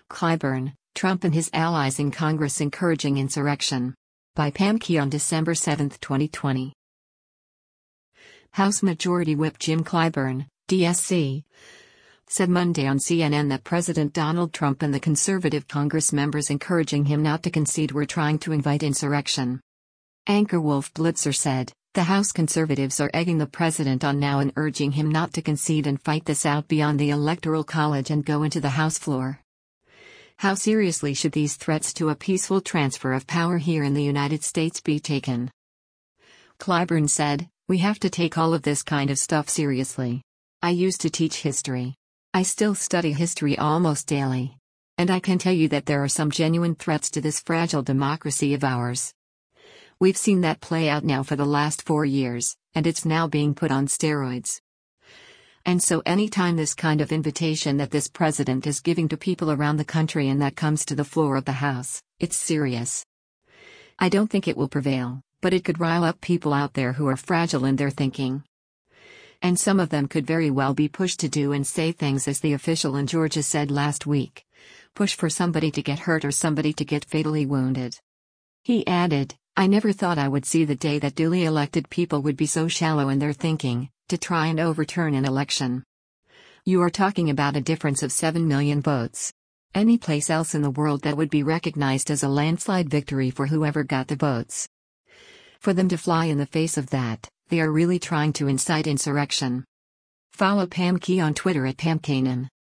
Clyburn, Trump and his allies in Congress encouraging insurrection. By Pam Key on December 7, 2020. House Majority Whip Jim Clyburn, DSC, said Monday on CNN that President Donald Trump and the conservative Congress members encouraging him not to concede were trying to invite insurrection. Anchor Wolf Blitzer said, "The House conservatives are egging the president on now and urging him not to concede and fight this out beyond the Electoral College and go into the House floor. How seriously should these threats to a peaceful transfer of power here in the United States be taken?" Clyburn said, "We have to take all of this kind of stuff seriously. I used to teach history. I still study history almost daily. And I can tell you that there are some genuine threats to this fragile democracy of ours. We've seen that play out now for the last 4 years, and it's now being put on steroids. And so anytime this kind of invitation that this president is giving to people around the country and that comes to the floor of the House, it's serious. I don't think it will prevail, but it could rile up people out there who are fragile in their thinking. And some of them could very well be pushed to do and say things as the official in Georgia said last week. Push for somebody to get hurt or somebody to get fatally wounded." He added, "I never thought I would see the day that duly elected people would be so shallow in their thinking, to try and overturn an election. You are talking about a difference of 7 million votes. Any place else in the world that would be recognized as a landslide victory for whoever got the votes. For them to fly in the face of that, they are really trying to incite insurrection." Follow Pam Key on Twitter at PamKanan.